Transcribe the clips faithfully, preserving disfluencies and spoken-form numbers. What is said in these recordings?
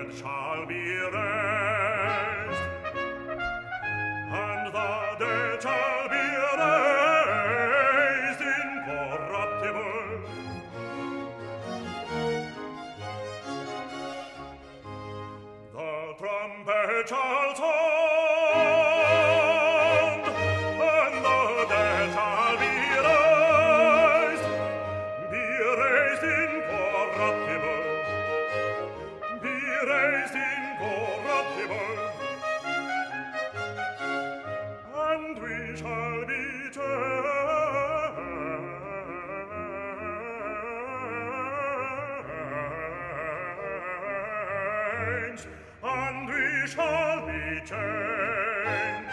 dead shall be raised, and the dead shall be raised incorruptible. The trumpet shall sound, and the dead shall be raised, be raised incorruptible, be raised incorruptible, and we shall be changed, and we shall be changed.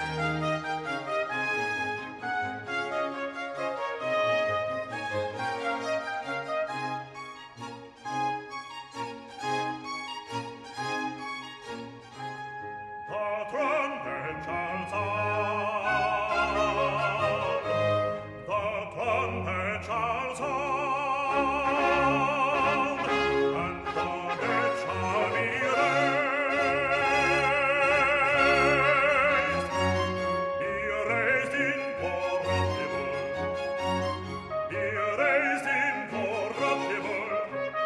The trumpet shall sound, the trumpet shall sound, and the dead shall be raised, be raised incorruptible, be raised incorruptible,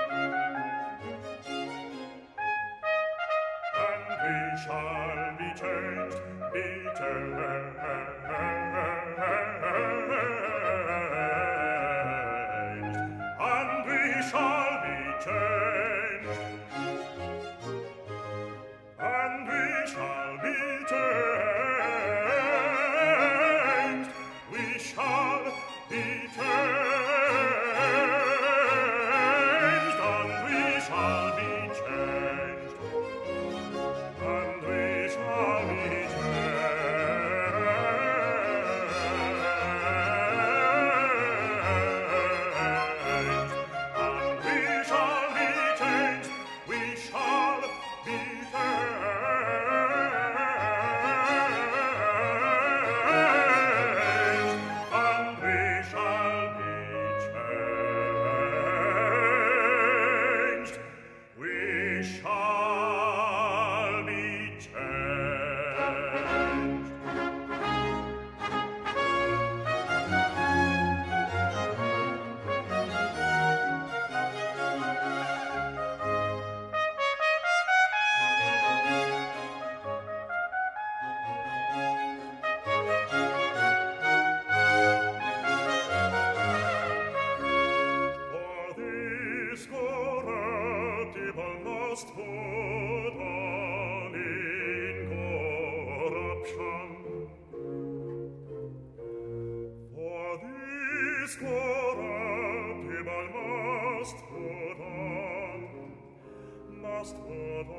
and we shall be changed, be changed, and we shall be changed, and we shall be changed, we shall be changed, and we shall be changed, and we shall be changed, and we shall be changed, we shall be changed, and we shall be changed, we shall be changed. For this corruptible must put on incorruption. For this corruptible must put on, must put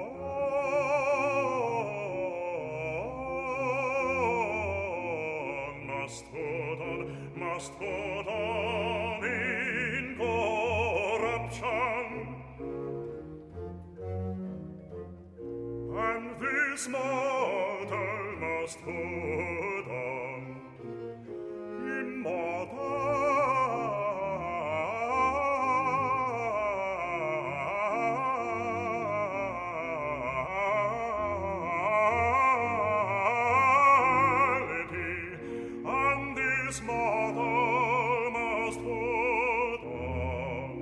on, must put on, must put on incorruption, and this mortal must put on immortality, and this mortal must put on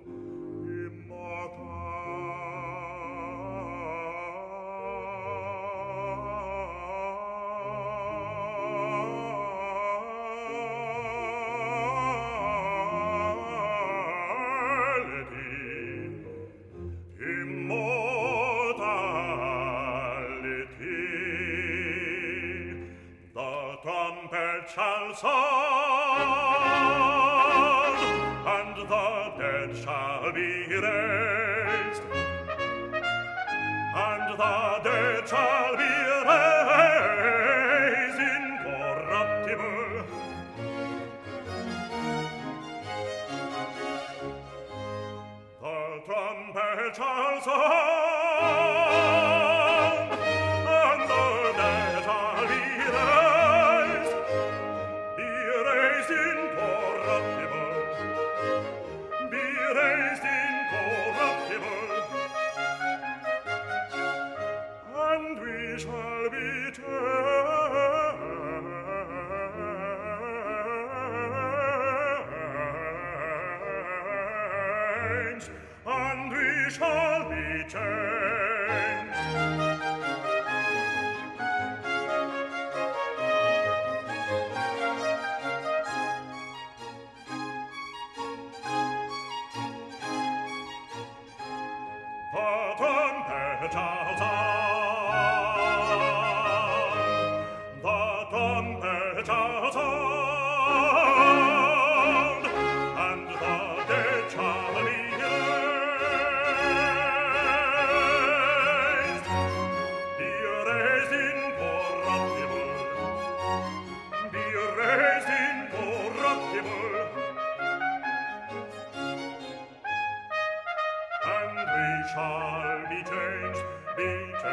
immortality, immortality. The trumpet shall sound, and the dead shall be raised, and the dead shall be raised incorruptible, the trumpet shall sound, and the dead shall be raised, be raised incorruptible, be raised incorruptible, shall be changed, and we shall be changed. The trumpet shall sound, the trumpet shall sound, and the dead shall be raised, be raised incorruptible, be raised incorruptible, and we shall be changed, be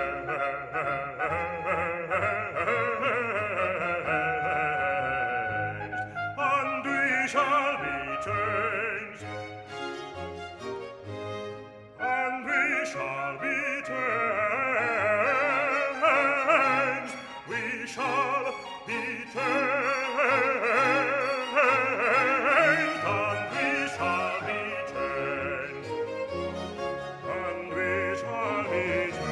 changed, and we shall be changed, and we shall be changed, we shall be changed, and we shall be changed. And we shall be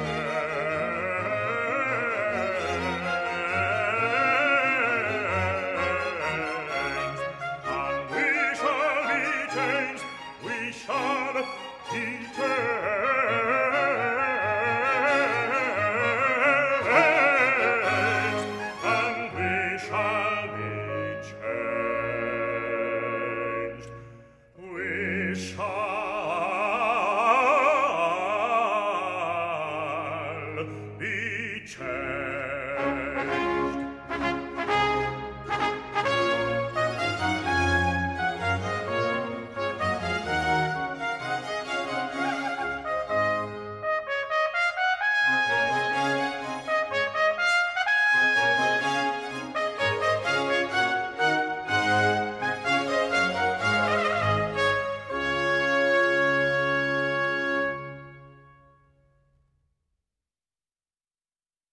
changed, and we shall be changed, we shall be changed, and we shall be changed, we shall be changed.